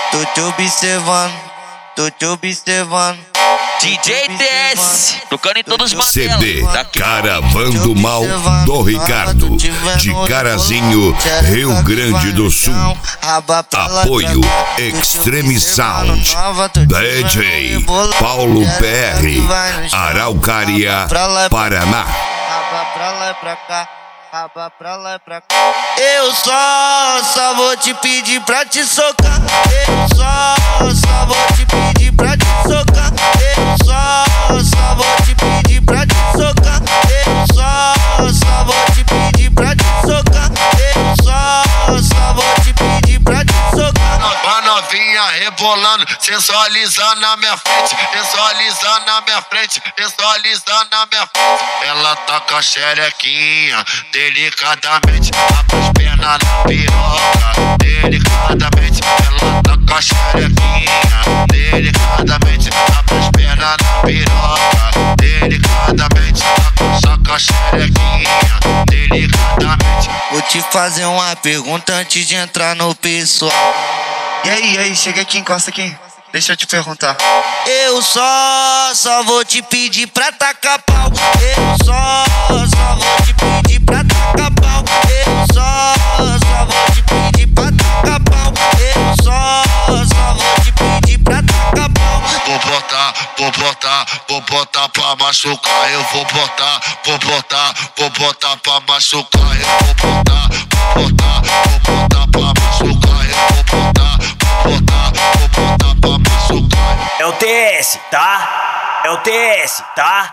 Tô te observando, tô te observando. DJ DS, tocando em todos os CD modelos. Daqui. Caravando Mal do Ricardo, de Carazinho, Rio Grande do Sul. Apoio Extreme Sound, DJ Paulo PR, Araucária, Paraná. Raba pra lá e pra cá, raba pra lá e pra cá. Eu só vou te pedir pra te socar. Eu só vou te pedir pra te socar. Eu só vou te pedir pra te socar. Eu só vou te pedir pra te socar. Eu só vou te pedir pra te socar. A novinha rebolando, sensualizando na minha frente, sensualizando na minha frente, sensualizando na minha frente. Ela tá com a xerequinha, delicadamente, abre as pernas na piroca, delicadamente. Ela tá com a xerequinha, delicadamente, abre as pernas na piroca, delicadamente. Tá com a xerequinha, delicadamente. Vou te fazer uma pergunta antes de entrar no pessoal. E aí, chega aqui, encosta aqui. Deixa eu te perguntar. Eu só vou te pedir pra tacar pau. Eu só vou te pedir pra tacar pau. Eu só vou te pedir pra tacar pau. Eu só vou te pedir pra tacar pau. Vou botar pra machucar. Eu vou botar pra machucar. Eu vou botar pra machucar. Eu vou botar pra machucar. É o TS, tá? É o TS, tá?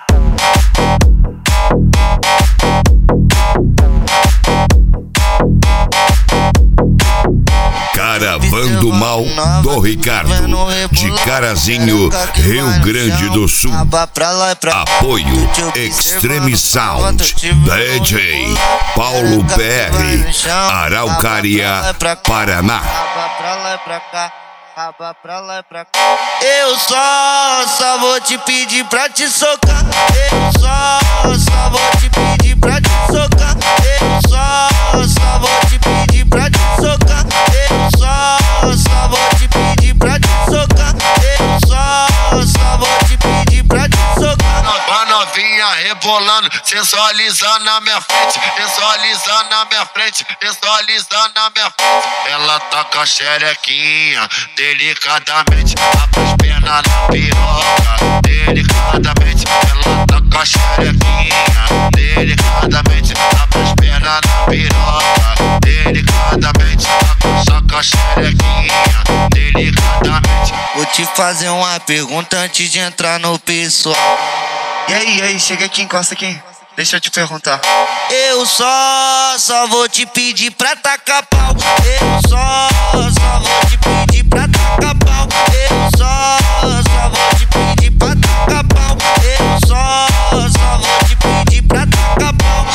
Caravando Mal do Ricardo, de Carazinho, Rio Grande do Sul. Raba pra lá e pra cá. Apoio Extreme Sound, DJ Paulo PR, Araucária, Paraná. Raba pra lá e pra cá, raba pra lá e pra cá. Eu só vou te pedir pra te socar. Eu só vou te pedir pra te socar. Eu só vou te pedir pra te socar. Eu só vou te pedir pra te socar. Eu só vou te pedir pra te socar. A novinha rebolando, sensualizando na minha frente, sensualizando na minha frente, sensualizando na minha frente. Ela tá com a xerequinha, delicadamente, abre as pernas na piroca, delicadamente. Ela tá com a xerequinha, delicadamente, abre as pernas na piroca, delicadamente. Tá com a xerequinha, delicadamente. Vou te fazer uma pergunta antes de entrar no pessoal. E aí, chega aqui, encosta aqui. Deixa eu te perguntar. Eu só vou te pedir pra tacar pau. Eu só vou te pedir pra tacar pau. Eu só vou te pedir pra tacar pau. Eu só vou te pedir pra tacar pau.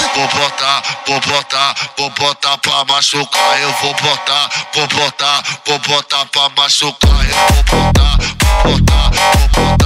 Vou botar pra machucar. Eu vou botar pra machucar. Eu vou botar